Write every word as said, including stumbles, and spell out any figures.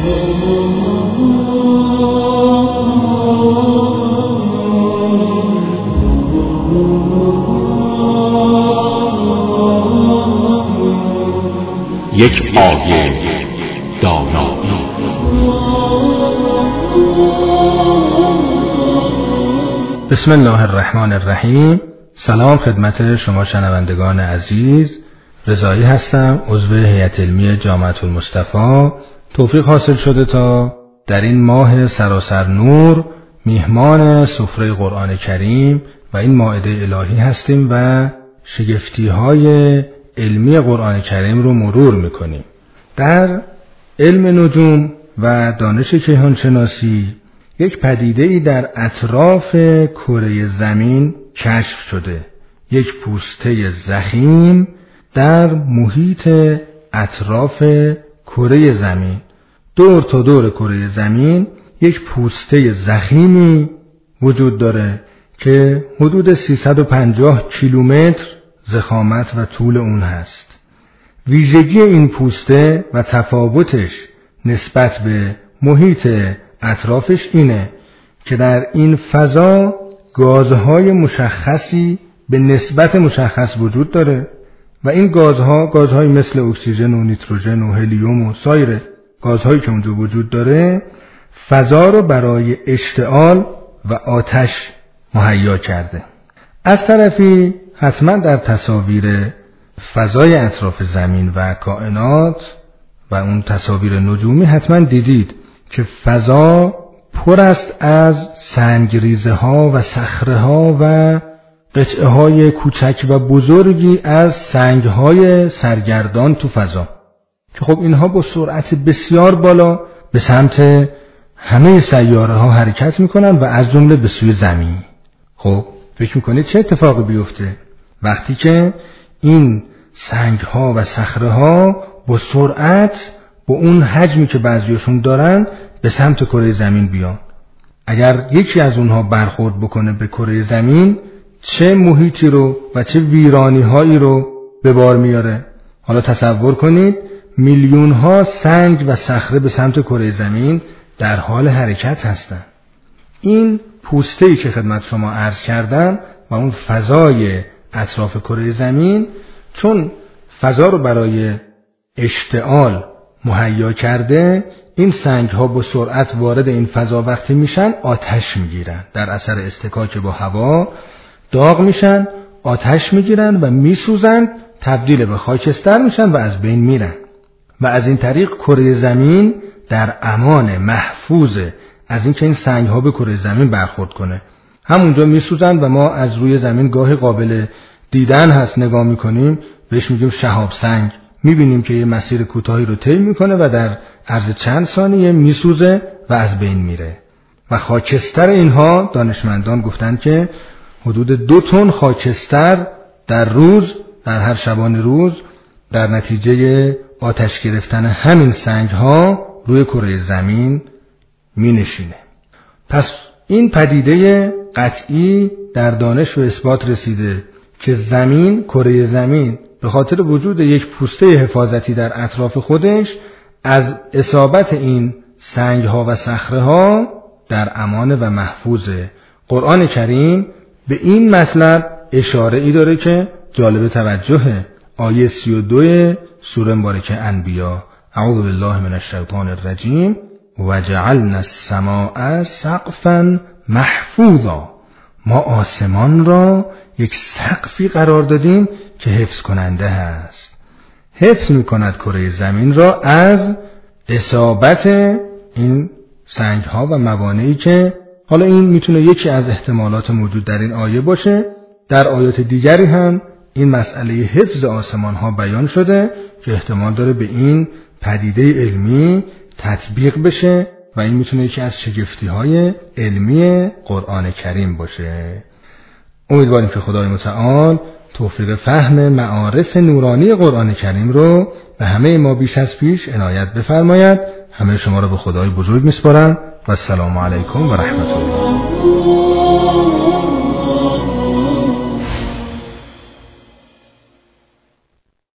یک آیه دانایی. بسم الله الرحمن الرحیم. سلام خدمت شما شنوندگان عزیز. رضایی هستم، عضو هیئت علمی جامعة المصطفی. توفیق حاصل شده تا در این ماه سراسر نور میهمان سفره قرآن کریم و این مائده الهی هستیم و شگفتی های علمی قرآن کریم رو مرور میکنیم. در علم نجوم و دانش کیهان شناسی یک پدیده ای در اطراف کره زمین کشف شده. یک پوسته ضخیم در محیط اطراف کره زمین، دور تا دور کره زمین یک پوسته ضخیمی وجود داره که حدود سیصد و پنجاه کیلومتر ضخامت و طول اون هست. ویژگی این پوسته و تفاوتش نسبت به محیط اطرافش اینه که در این فضا گازهای مشخصی به نسبت مشخص وجود داره و این گازها گازهایی مثل اکسیژن و نیتروژن و هلیوم و سایر گازهایی که اونجا وجود داره فضا رو برای اشتعال و آتش مهیا کرده. از طرفی حتما در تصاویر فضای اطراف زمین و کائنات و اون تصاویر نجومی حتما دیدید که فضا پر است از سنگریزه ها و صخره ها و قطعه های کوچک و بزرگی از سنگ های سرگردان تو فضا که خب اینها با سرعت بسیار بالا به سمت همه سیاره ها حرکت میکنن و از جمله به سوی زمین. خب فکر میکنید چه اتفاقی بیفته وقتی که این سنگ ها و صخره ها با سرعت با اون حجمی که بعضیاشون دارن به سمت کره زمین بیان؟ اگر یکی از اونها برخورد بکنه به کره زمین چه محیطی رو و چه ویرانی هایی رو به بار میاره؟ حالا تصور کنید میلیون ها سنگ و صخره به سمت کره زمین در حال حرکت هستن. این پوسته‌ای که خدمت شما عرض کردم و اون فضای اطراف کره زمین چون فضا رو برای اشتعال مهیا کرده، این سنگ ها با سرعت وارد این فضا وقتی میشن آتش میگیرن، در اثر اصطکاک با هوا داغ میشن، آتش میگیرن و میسوزن، تبدیل به خاکستر میشن و از بین میرن و از این طریق کره زمین در امان محفوظ از اینکه این سنگ ها به کره زمین برخورد کنه. همونجا میسوزن و ما از روی زمین گاهی قابل دیدن هست نگاه میکنیم، بهش میگیم شهاب سنگ. میبینیم که یه مسیر کوتاهی رو طی میکنه و در عرض چند ثانیه میسوزه و از بین میره. و خاکستر اینها دانشمندان گفتن که حدود دو تن خاکستر در روز، در هر شبانه روز، در نتیجه آتش گرفتن همین سنگ ها روی کره زمین می نشینه. پس این پدیده قطعی در دانش و اثبات رسیده که زمین، کره زمین به خاطر وجود یک پوسته حفاظتی در اطراف خودش از اصابت این سنگ ها و صخره ها در امان و محفوظه. قرآن کریم به این مطلب اشاره ای داره که جالب توجهه. آیه سی و دو سوره مبارکه انبیا: اعوذ بالله من الشیطان الرجیم و جعلنا السماء سقفا محفوظا. ما آسمان را یک سقفی قرار دادیم که حفظ کننده هست، حفظ می کند کره زمین را از اصابت این سنگ ها و موانعی که حالا این میتونه یکی از احتمالات موجود در این آیه باشه. در آیات دیگری هم این مسئله حفظ آسمان ها بیان شده که احتمال داره به این پدیده علمی تطبیق بشه و این میتونه یکی از شگفتی های علمی قرآن کریم باشه. امیدواریم که خدای متعال توفیق فهم معارف نورانی قرآن کریم رو به همه ما بیش از پیش عنایت بفرماید. همه شما را به خدای بزرگ میسپارم و السلام علیکم و رحمت الله.